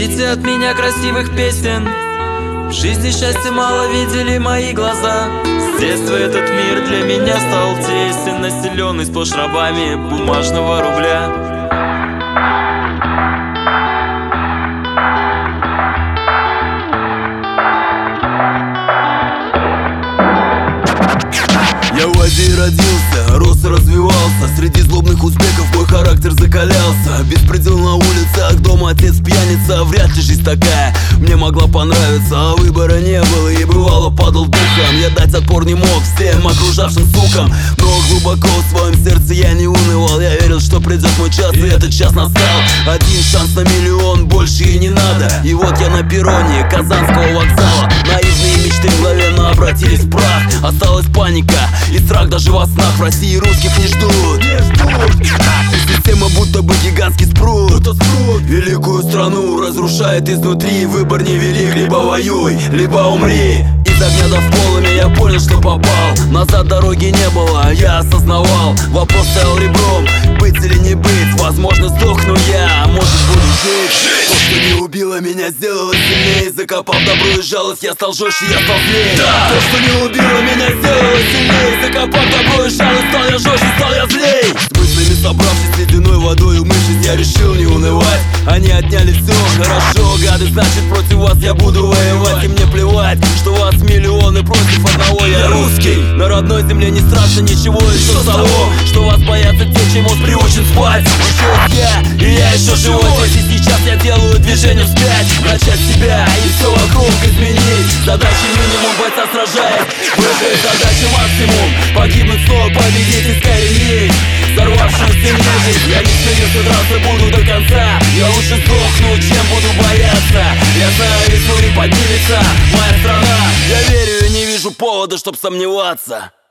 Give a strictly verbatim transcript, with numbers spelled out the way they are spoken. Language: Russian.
Ждите от меня красивых песен. В жизни счастья мало видели мои глаза. С детства этот мир для меня стал тесен, населенный сплошь рабами бумажного рубля. Я в Азии родился, рос и развивался. Среди злобных узбеков мой характер закалялся. Беспредел на улицах, дома отец пьяница. Вряд ли жизнь такая мне могла понравиться, а выбора не было и бывало падал духом. Я дать отпор не мог всем окружавшим сукам, но глубоко в своем сердце я не унывал. Я верил, что придет мой час, и этот час настал. Один шанс на миллион, больше и не надо. И вот я на перроне Казанского вокзала. Наивные мечты в голове, но обратились в прах. Осталась паника и страх даже во снах. В России русских не ждут, не ждут. Система будто бы гигантский спрут. Великую страну разрушает изнутри. Выбор невелик, либо воюй, либо умри. Из огня до полыми я понял, что попал. Назад дороги не было, я осознавал. Вопрос стоял ребром, быть или не быть. Возможно сдохну я, а может буду жить. То, что не убило меня, сделало сильнее. Закопав добро и жалость, я стал жестче, я стал злее. Да! То, что не убило меня, сделало сильнее. Закопав добро и жалость, стал я жестче, стал я злей. С мыслями собравшись, ледяной водой умывшись, я решил не унывать. Они отняли все, хорошо, гады, значит против вас я буду воевать. И мне плевать, что вас миллионы против одного. Я русский, на родной земле не страшно ничего из того, что вас боятся те, чем он приучен спать. Еще я, и я еще живой. Здесь и сейчас я делаю движение вспять. Начать себя и все вокруг изменить. Задачи минимум, бойца сражает. Выжить задачи максимум. Погибнуть снова, победить, искоренить взорвавшуюся нежить. Я не смеюсь, и драться буду до конца. Я лучше сдохну, чем буду бояться. Я знаю, изнутри поднимется моя страна. Я верю и не вижу повода, чтоб сомневаться.